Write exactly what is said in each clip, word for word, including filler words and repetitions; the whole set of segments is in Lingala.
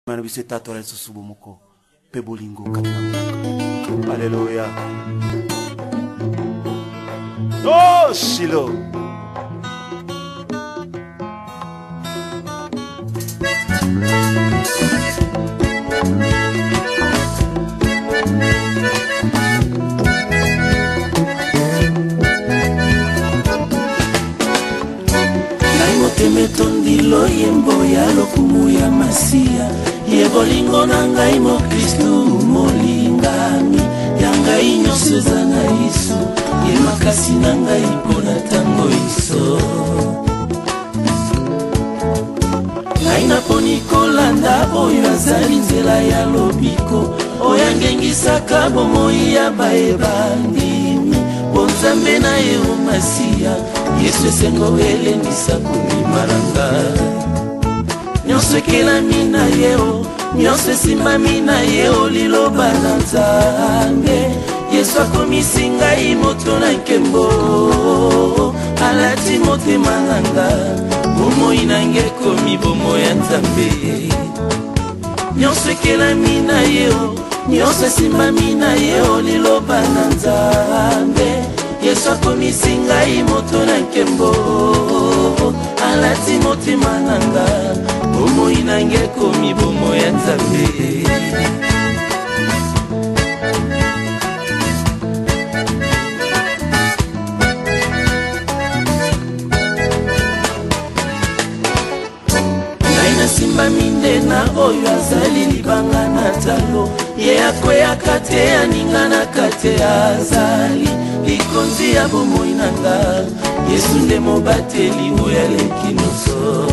Mana bise tatora susubu muko pebolingo katina. Alléluia. Oh Shilo. Metondilo yembo ya lokumu ya masia yebolingo na ngai mo Kristu molingami ya ngai nyonso eza na Yesu ye makasi na ngai mpona ntango iso ngai naponi kolanda oyo azali nzela ya lobiko oyo angengisaka bomoi ya bayebandimi bonzambe na ye o masia Yesu esengo elendisa kondima na ngai nyonso ekelami na ye o nyonso esimbami na ye o liloba na Nzambe Yesu akomisi ngai moto na nkembo alati motema na nga bomoi na ngai ekomi bomoi ya Nzambe nyonso ekelami na ye o nyonso esimbami na ye o liloba na Nzambe Yesu akomisi ngai moto na nkembo alati motema na nga bomoi na ngai ekomi bomoi ya Nzambe ngai nasimbami nde na oyo azali libanga na talo ye akweyaka te aninganaka te azali likonzi ya bomoi na nga Yesu nde mobateli oyo aleki nyonso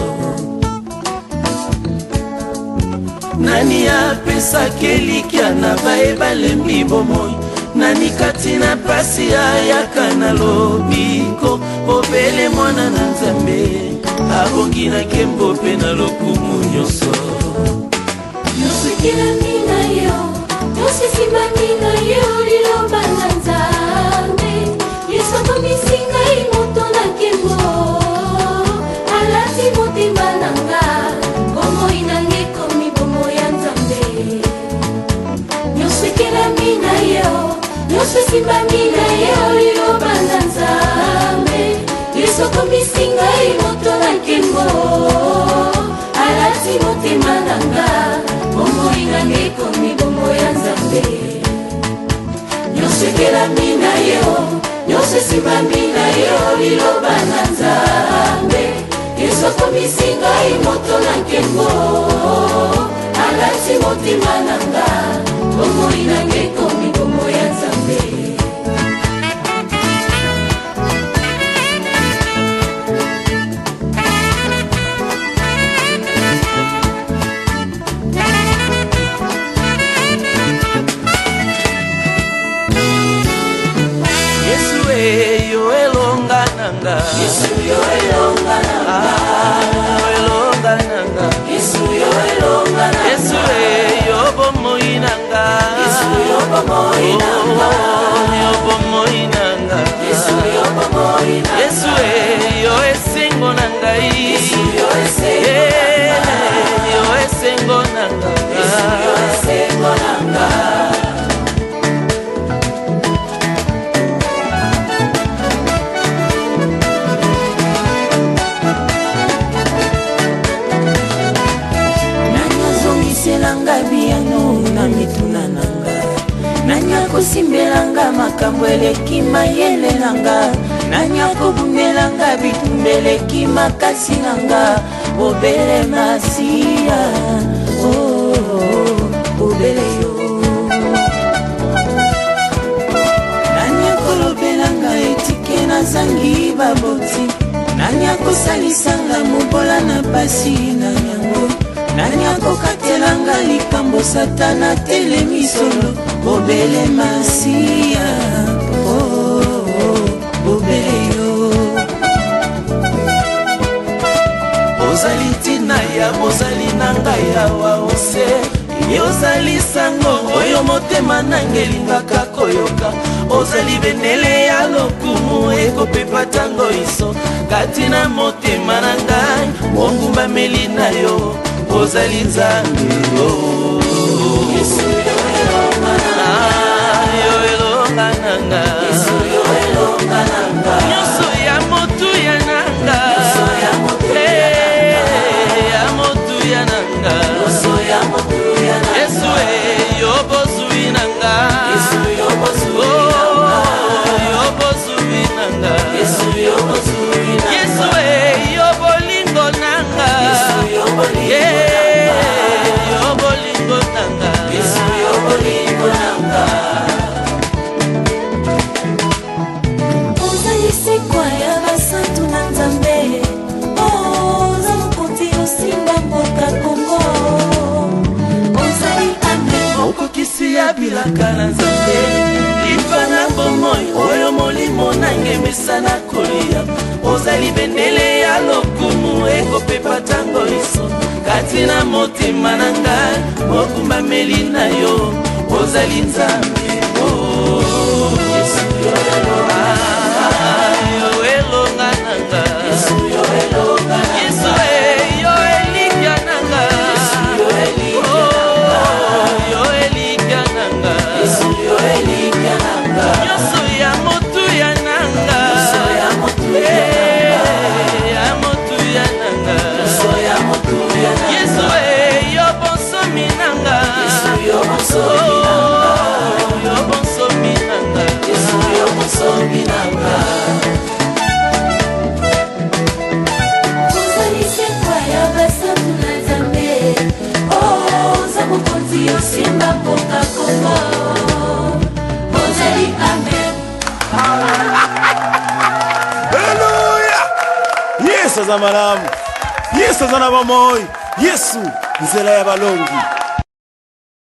nani apesaki elikya na bayebalembi bomoi nani kati na pasi ayaka na lobiko obele mwana na Nzambe abongi na nkembo mpe na lokumu nyonso nyonso ekelami na yo nyonso esimbami na yo liloba na Nzambe Yesu akomisi ngai moto na nkembo alati motema na nga bomoi na ngai ekomi bomoi ya Nzambe nyonso ekelami na yo nyonso esimbami na yo liloba na Nzambe Yesu akomisi ngai moto na nkembo alati motema na nga bomoi na ngai ekomi bomoi ya Nzambe nyonso ekelami na yo nyonso esimbami na yo liloba na Nzambe Yesu akomisi ngai moto na nkembo alati motema na nga bomoi na ngai ekomi bomoi ya Nzambe Yesu yo elonga nanga elonga nanga Yesu yo elonga nanga Yesu yo bomoi nanga Yesu yo bomoi nanga yo bomoi nanga Yesu yo bomoi nanga Yesu yo esengo nanga Yesu yo esengo yo esengo nanga Yesu yo esengo nanga nanya kosimbelanga makambo eleki mayele nanga nanya kobumelanga bitumbeleki makasi nanga obele masia oh obele yo nanya kolobelanga etike na zangi baboti nanya kosalisanga mobola na pasi na yango nanya kokatelanga likambo satana telemi solo obele masia oh, oh obele yo ozali ntina ya mozali na ngai awa ose yozali sango oyo motema nanga elingaka koyoka ozali benele ya lokumu ekopepa ntango iso kati na motema na ngai ongumbameli na yo ozali nzambe yo elonga nanga nyonso ya motuya nanga ya motuya nanga yesu yo bozwi nanga yo bozwi nanga yesu yo bolingo nanga yo bolingo nanga ozali sekwa ya basantu na nzambe oza mokonzi osimba mboka kongo ozali amen okokisi ya bilaka na nzambe lipa na bomoi oyo molimo nange misana kolia ozali bendele ya lokumu ekopepa ntango iso kati na motema na ngai mokumbameli na yo ozali nzambe yo elonga nanga yesu yo elikya nanga yo elikya nanga nyonso ya motuya nanga ya motuya nanga yesu yo bonsomi nanga yo bonsomi nanga ozali sekwa ya basantu na nzambe oza mokonzi osimba mboka kongo ozali amen Haleluya! Yesu aza malamu, Yesu aza na bomoi, Yesu nzela ya balongi.